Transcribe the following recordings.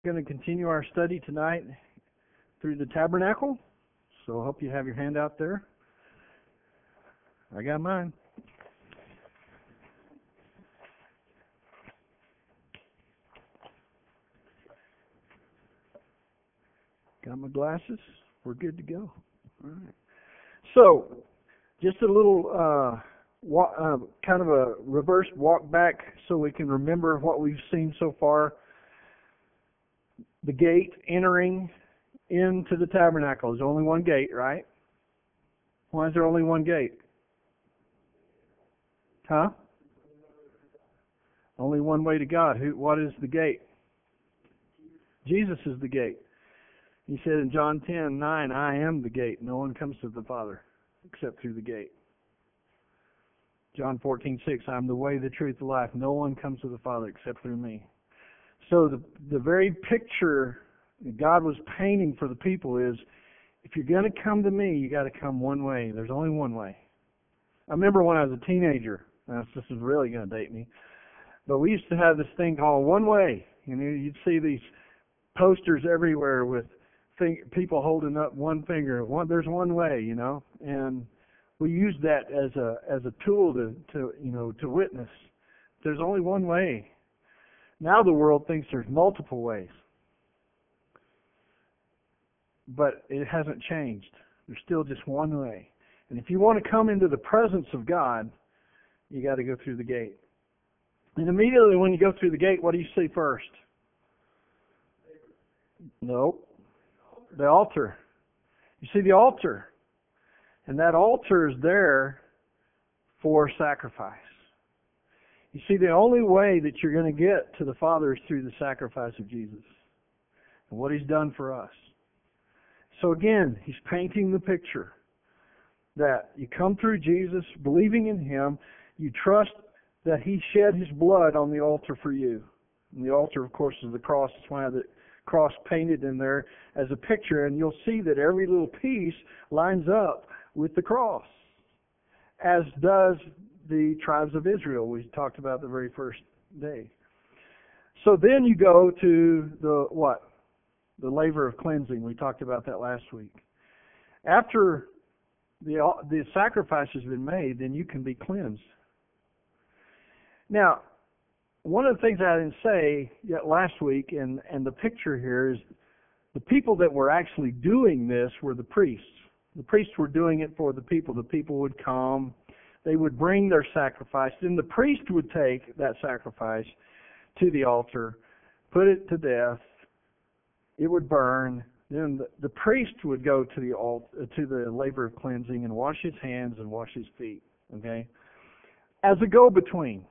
We're going to continue our study tonight through the tabernacle. So I hope you have your hand out there. I got mine. Got my glasses. We're good to go. All right. So, just a little kind of a reverse walk back so we can remember what we've seen so far. The gate entering into the tabernacle. There's only one gate, right? Why is there only one gate? Huh? Only one way to God. What is the gate? Jesus is the gate. He said in John 10:9, I am the gate. No one comes to the Father except through the gate. John 14:6, I am the way, the truth, the life. No one comes to the Father except through me. So the very picture that God was painting for the people is, if you're going to come to me, you got to come one way. There's only one way. I remember when I was a teenager. Now, this is really going to date me. But we used to have this thing called One Way. You know, you'd see these posters everywhere with people holding up one finger. There's one way, you know. And we used that as a tool to witness. There's only one way. Now the world thinks there's multiple ways. But it hasn't changed. There's still just one way. And if you want to come into the presence of God, you got to go through the gate. And immediately when you go through the gate, what do you see first? Nope. The altar. You see the altar. And that altar is there for sacrifice. You see, the only way that you're going to get to the Father is through the sacrifice of Jesus and what He's done for us. So again, He's painting the picture that you come through Jesus, believing in Him, you trust that He shed His blood on the altar for you. And the altar, of course, is the cross. That's why the cross painted in there as a picture, and you'll see that every little piece lines up with the cross, as does the tribes of Israel we talked about the very first day. So then you go to the what? The laver of cleansing. We talked about that last week. After the sacrifice has been made, then you can be cleansed. Now, one of the things I didn't say yet last week, and the picture here is the people that were actually doing this were the priests. The priests were doing it for the people. The people would come. They would bring their sacrifice. Then the priest would take that sacrifice to the altar, put it to death. It would burn. Then the priest would go to the altar, to the laver of cleansing, and wash his hands and wash his feet. Okay, as a go-between.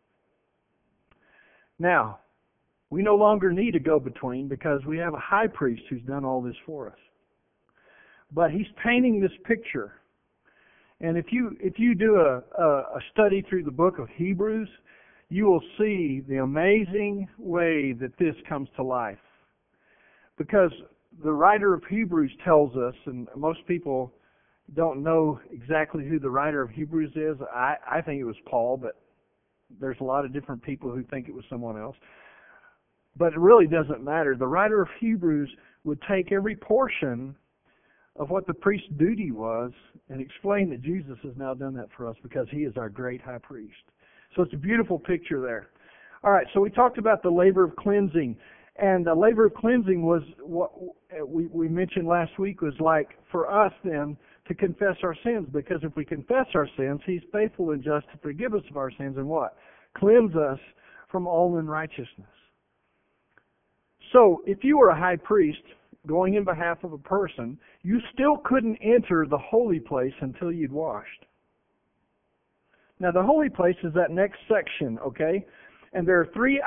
Now, we no longer need a go-between because we have a high priest who's done all this for us. But he's painting this picture. And if you do a study through the book of Hebrews, you will see the amazing way that this comes to life. Because the writer of Hebrews tells us, and most people don't know exactly who the writer of Hebrews is. I think it was Paul, but there's a lot of different people who think it was someone else. But it really doesn't matter. The writer of Hebrews would take every portion of what the priest's duty was and explain that Jesus has now done that for us because He is our great high priest. So it's a beautiful picture there. All right, so we talked about the laver of cleansing. And the laver of cleansing was what we mentioned last week was like for us then to confess our sins, because if we confess our sins, He's faithful and just to forgive us of our sins and what? Cleanse us from all unrighteousness. So if you were a high priest going in behalf of a person, you still couldn't enter the holy place until you'd washed. Now the holy place is that next section, okay? And there are three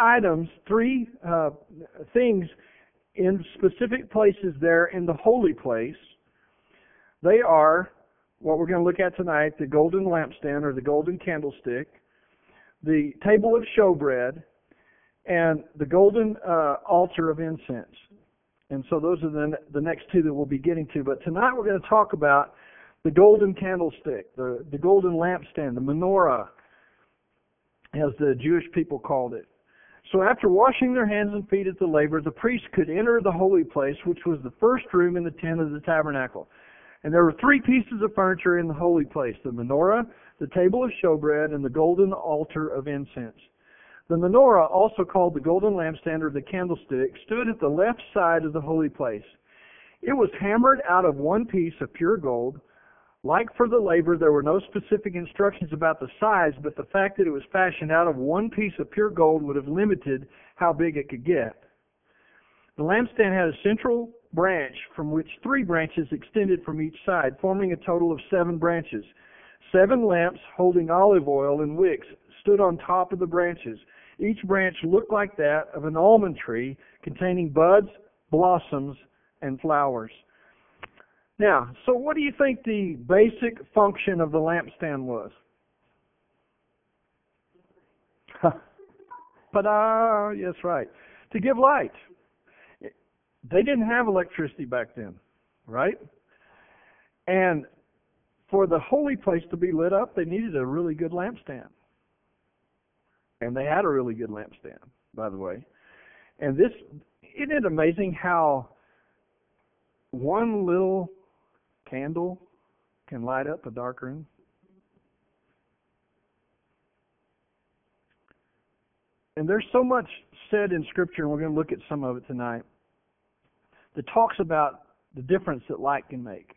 things in specific places there in the holy place. They are what we're going to look at tonight, the golden lampstand or the golden candlestick, the table of showbread, and the golden altar of incense. And so those are the next two that we'll be getting to. But tonight we're going to talk about the golden candlestick, the golden lampstand, the menorah, as the Jewish people called it. So after washing their hands and feet at the laver, the priest could enter the holy place, which was the first room in the tent of the tabernacle. And there were 3 pieces of furniture in the holy place: the menorah, the table of showbread, and the golden altar of incense. The menorah, also called the golden lampstand or the candlestick, stood at the left side of the holy place. It was hammered out of one piece of pure gold. Like for the laver, there were no specific instructions about the size, but the fact that it was fashioned out of one piece of pure gold would have limited how big it could get. The lampstand had a central branch from which 3 branches extended from each side, forming a total of 7 branches. 7 lamps holding olive oil and wicks stood on top of the branches. Each branch looked like that of an almond tree containing buds, blossoms, and flowers. Now, so what do you think the basic function of the lampstand was? Yes, right. To give light. They didn't have electricity back then, right? And for the holy place to be lit up, they needed a really good lampstand. And they had a really good lampstand, by the way. And this, isn't it amazing how one little candle can light up a dark room? And there's so much said in Scripture, and we're going to look at some of it tonight, that talks about the difference that light can make.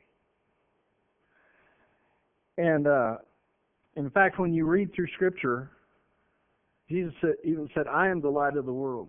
And in fact, when you read through Scripture, Jesus even said, "I am the light of the world."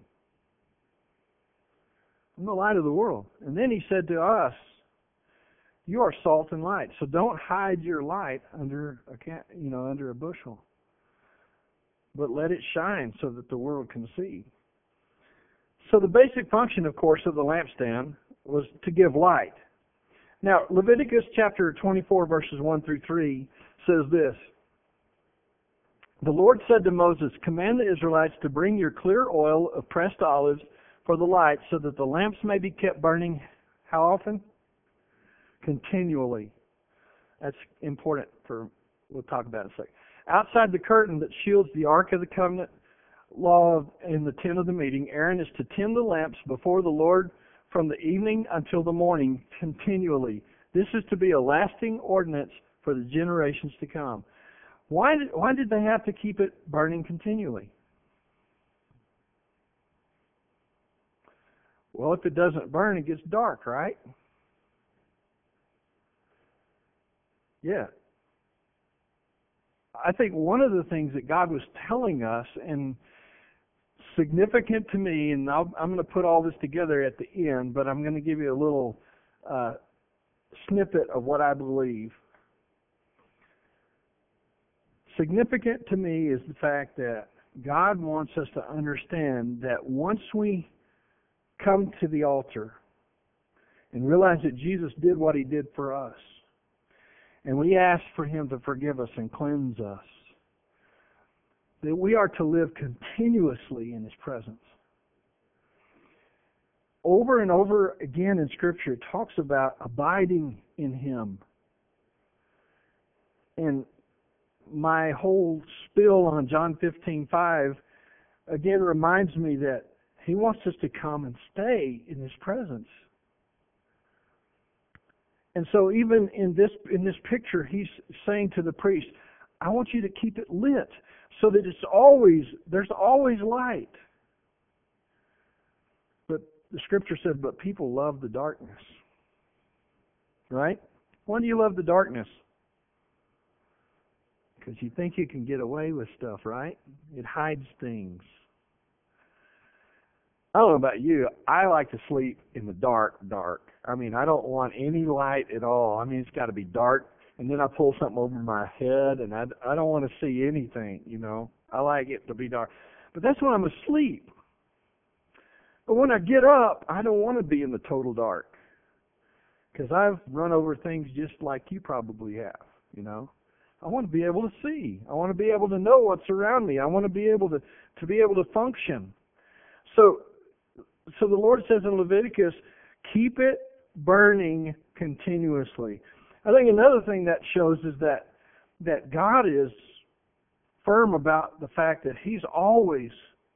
I'm the light of the world. And then He said to us, "You are salt and light, so don't hide your light under a bushel, but let it shine so that the world can see." So the basic function, of course, of the lampstand was to give light. Now, Leviticus chapter 24, verses 1 through 3 says this: "The Lord said to Moses, command the Israelites to bring your clear oil of pressed olives for the light, so that the lamps may be kept burning." How often? Continually. That's important we'll talk about in a second. "Outside the curtain that shields the Ark of the Covenant law in the tent of the meeting, Aaron is to tend the lamps before the Lord from the evening until the morning continually. This is to be a lasting ordinance for the generations to come." Why did they have to keep it burning continually? Well, if it doesn't burn, it gets dark, right? Yeah. I think one of the things that God was telling us, and significant to me, and I'm going to put all this together at the end, but I'm going to give you a little snippet of what I believe. Significant to me is the fact that God wants us to understand that once we come to the altar and realize that Jesus did what He did for us, and we ask for Him to forgive us and cleanse us, that we are to live continuously in His presence. Over and over again in Scripture, it talks about abiding in Him. And my whole spiel on John 15:5 again reminds me that He wants us to come and stay in His presence. And so even in this picture, He's saying to the priest, I want you to keep it lit so that there's always light. But the Scripture says, but people love the darkness. Right? Why do you love the darkness? Because you think you can get away with stuff, right? It hides things. I don't know about you. I like to sleep in the dark. I mean, I don't want any light at all. I mean, it's got to be dark. And then I pull something over my head, and I don't want to see anything, you know. I like it to be dark. But that's when I'm asleep. But when I get up, I don't want to be in the total dark. Because I've run over things just like you probably have, you know. I want to be able to see. I want to be able to know what's around me. I want to be able to function. So the Lord says in Leviticus, keep it burning continuously. I think another thing that shows is that God is firm about the fact that He's always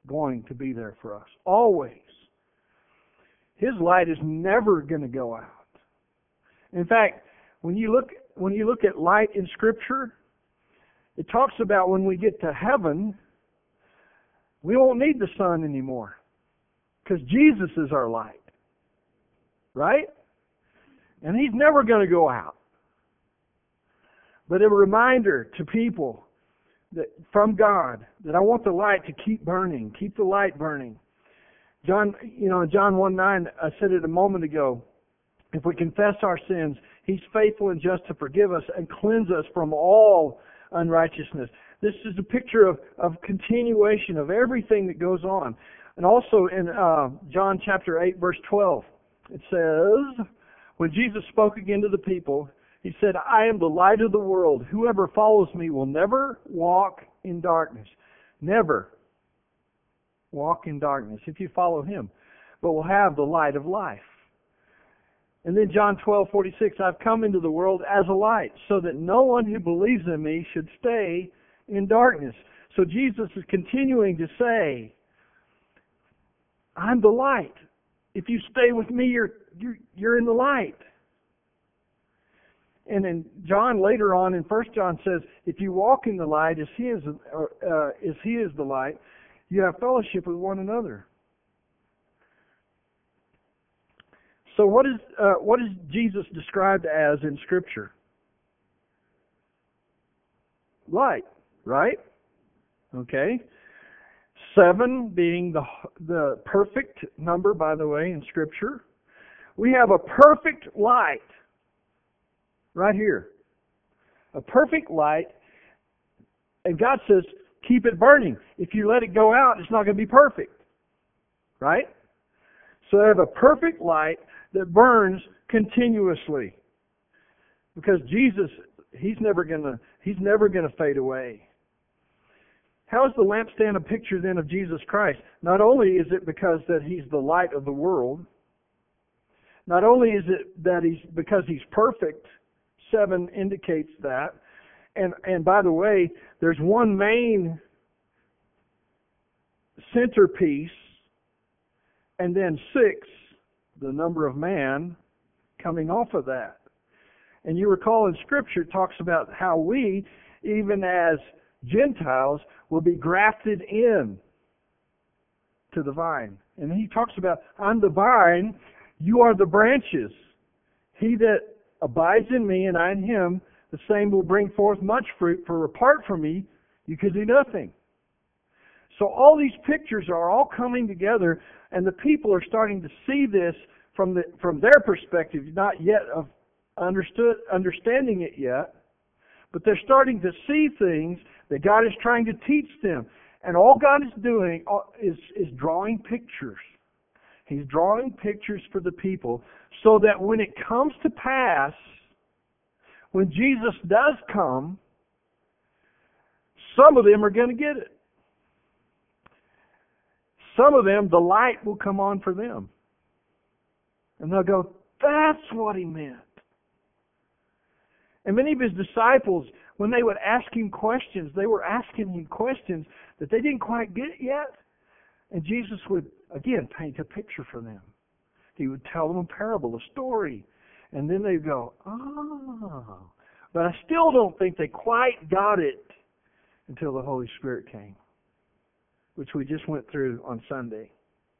going to be there for us. Always. His light is never going to go out. In fact, when you look at light in Scripture, it talks about when we get to heaven, we won't need the sun anymore because Jesus is our light. Right? And He's never going to go out. But a reminder to people that from God that I want the light to keep burning. Keep the light burning. John 1:9, I said it a moment ago. If we confess our sins, He's faithful and just to forgive us and cleanse us from all unrighteousness. This is a picture of continuation of everything that goes on. And also in John chapter 8, verse 12, it says, when Jesus spoke again to the people, He said, I am the light of the world. Whoever follows me will never walk in darkness. Never walk in darkness if you follow Him, but will have the light of life. And then John 12:46, I've come into the world as a light, so that no one who believes in me should stay in darkness. So Jesus is continuing to say, I'm the light. If you stay with me, you're in the light. And then John later on in 1 John says, if you walk in the light as He is the light, you have fellowship with one another. So what is Jesus described as in Scripture? Light, right? Okay. 7 being the perfect number, by the way, in Scripture. We have a perfect light right here. A perfect light. And God says, keep it burning. If you let it go out, it's not going to be perfect. Right? So I have a perfect light that burns continuously. Because Jesus, He's never going to fade away. How is the lampstand a picture then of Jesus Christ? Not only is it because that He's the light of the world, not only is it that because He's perfect, 7 indicates that, and by the way, there's one main centerpiece, and then 6, the number of man, coming off of that. And you recall in Scripture it talks about how we, even as Gentiles, will be grafted in to the vine. And He talks about, I'm the vine, you are the branches. He that abides in me and I in him, the same will bring forth much fruit, for apart from me, you can do nothing. So all these pictures are all coming together, and the people are starting to see this from their perspective, not yet of understanding it yet, but they're starting to see things that God is trying to teach them. And all God is doing is drawing pictures. He's drawing pictures for the people so that when it comes to pass, when Jesus does come, some of them are going to get it. Some of them, the light will come on for them. And they'll go, that's what He meant. And many of His disciples, when they would ask Him questions, they were asking Him questions that they didn't quite get yet. And Jesus would, again, paint a picture for them. He would tell them a parable, a story. And then they'd go, oh. But I still don't think they quite got it until the Holy Spirit came, which we just went through on Sunday.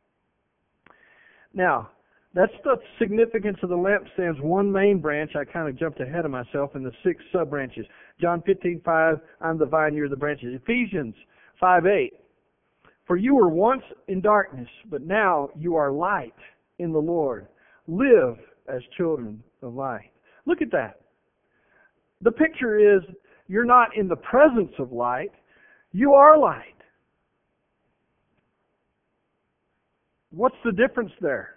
Now, that's the significance of the lampstand's one main branch. I kind of jumped ahead of myself in the 6 sub-branches. John 15:5, I'm the vine, you're the branches. Ephesians 5:8, for you were once in darkness, but now you are light in the Lord. Live as children of light. Look at that. The picture is you're not in the presence of light, you are light. What's the difference there?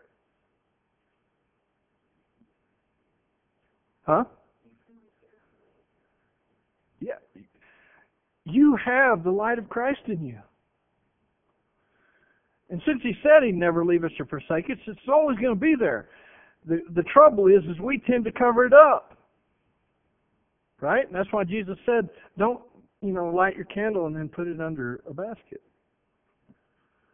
Huh? Yeah. You have the light of Christ in you. And since He said He'd never leave us or forsake us, it's always going to be there. The trouble is we tend to cover it up. Right? And that's why Jesus said, don't, light your candle and then put it under a basket.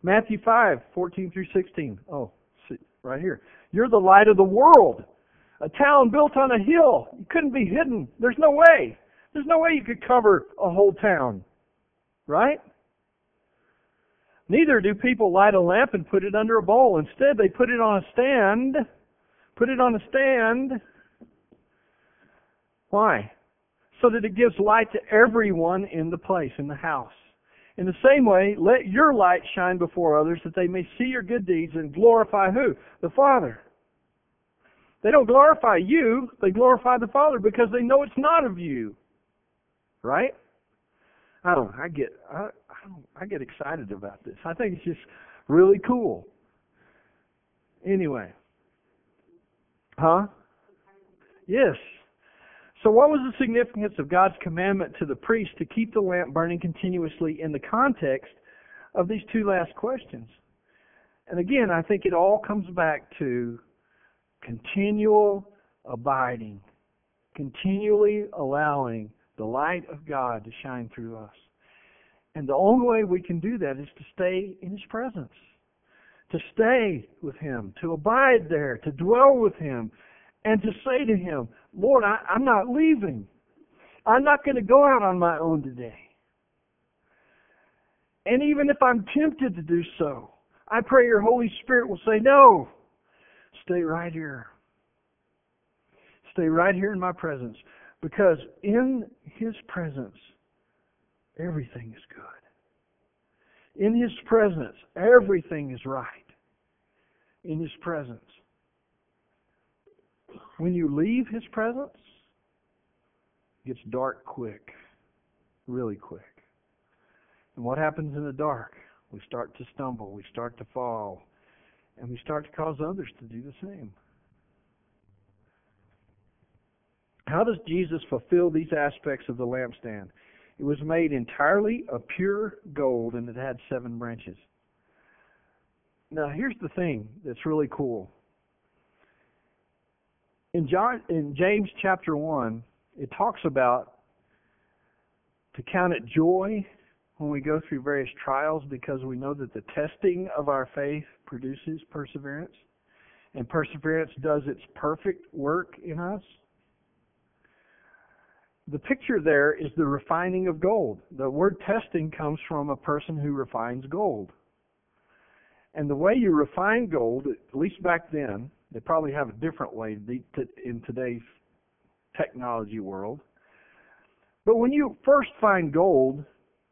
Matthew 5:14 through 16. Oh, see, right here. You're the light of the world. A town built on a hill. You couldn't be hidden. There's no way. There's no way you could cover a whole town. Right? Neither do people light a lamp and put it under a bowl. Instead, they put it on a stand. Put it on a stand. Why? So that it gives light to everyone in the place, in the house. In the same way, let your light shine before others that they may see your good deeds and glorify who? The Father. They don't glorify you, they glorify the Father because they know it's not of you. Right? I get excited about this. I think it's just really cool. Anyway. Huh? Yes. So what was the significance of God's commandment to the priest to keep the lamp burning continuously in the context of these two last questions? And again, I think it all comes back to continual abiding, continually allowing the light of God to shine through us. And the only way we can do that is to stay in His presence, to stay with Him, to abide there, to dwell with Him, and to say to Him, Lord, I'm not leaving. I'm not going to go out on my own today. And even if I'm tempted to do so, I pray your Holy Spirit will say, no, stay right here. Stay right here in my presence. Because in His presence, everything is good. In His presence, everything is right. In His presence. When you leave His presence, it gets dark quick. Really quick. And what happens in the dark? We start to stumble. We start to fall. And we start to cause others to do the same. How does Jesus fulfill these aspects of the lampstand? It was made entirely of pure gold, and it had 7 branches. Now, here's the thing that's really cool. In James chapter 1, it talks about to count it joy when we go through various trials because we know that the testing of our faith produces perseverance, and perseverance does its perfect work in us. The picture there is the refining of gold. The word testing comes from a person who refines gold. And the way you refine gold, at least back then, they probably have a different way in today's technology world. But when you first find gold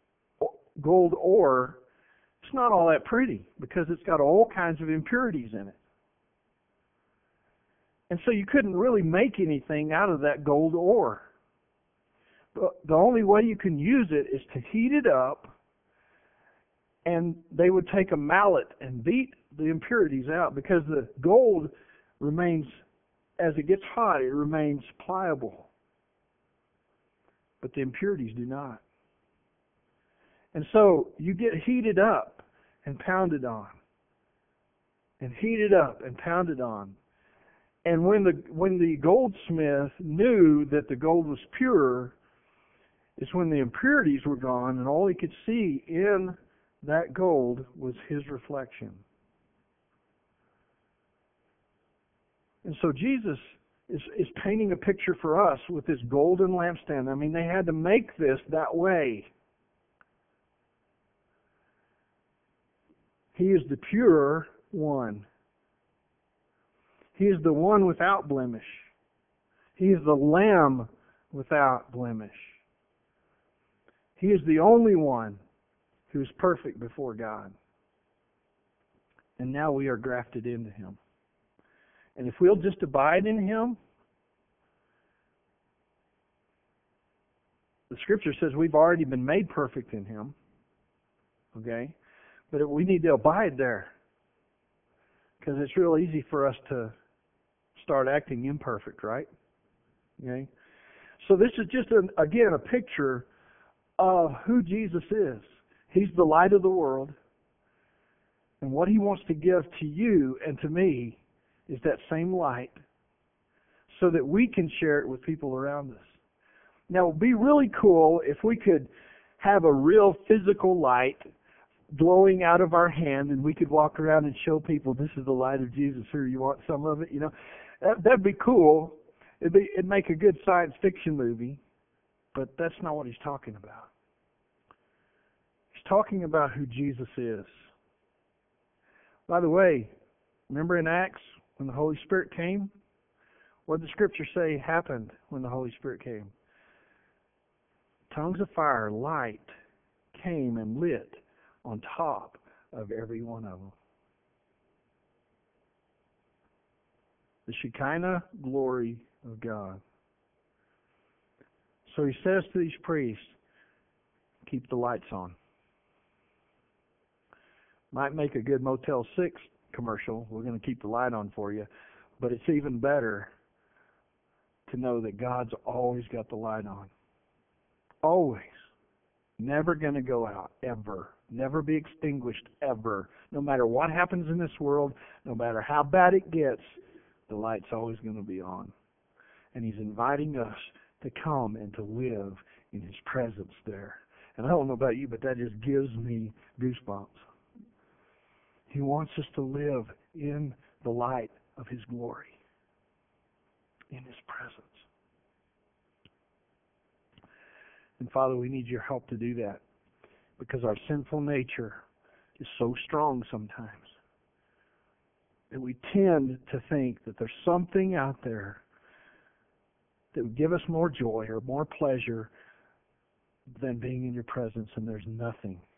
ore, it's not all that pretty because it's got all kinds of impurities in it. And so you couldn't really make anything out of that gold ore. The only way you can use it is to heat it up, and they would take a mallet and beat the impurities out because the gold remains, as it gets hot, it remains pliable. But the impurities do not. And so you get heated up and pounded on. And heated up and pounded on. And when the goldsmith knew that the gold was pure, is when the impurities were gone and all he could see in that gold was his reflection. And so Jesus is painting a picture for us with this golden lampstand. I mean, they had to make this that way. He is the pure one. He is the one without blemish. He is the Lamb without blemish. He is the only one who is perfect before God. And now we are grafted into Him. And if we'll just abide in Him, the Scripture says we've already been made perfect in Him. Okay? But we need to abide there. Because it's real easy for us to start acting imperfect, right? Okay? So this is just, again, a picture of who Jesus is. He's the light of the world. And what He wants to give to you and to me is that same light so that we can share it with people around us. Now, it would be really cool if we could have a real physical light glowing out of our hand, and we could walk around and show people, this is the light of Jesus. Here, you want some of it? You know, that'd be cool. It'd make a good science fiction movie, but that's not what he's talking about. He's talking about who Jesus is. By the way, remember in Acts when the Holy Spirit came? What did the Scripture say happened when the Holy Spirit came? Tongues of fire, light, came and lit on top of every one of them. The Shekinah glory of God. So he says to these priests, keep the lights on. Might make a good Motel 6 commercial. We're going to keep the light on for you. But it's even better to know that God's always got the light on. Always. Never going to go out, ever. Never be extinguished, ever. No matter what happens in this world, no matter how bad it gets, the light's always going to be on. And he's inviting us to come and to live in his presence there. And I don't know about you, but that just gives me goosebumps. He wants us to live in the light of his glory, in his presence. And Father, we need your help to do that, because our sinful nature is so strong sometimes that we tend to think that there's something out there that would give us more joy or more pleasure than being in your presence, and there's nothing.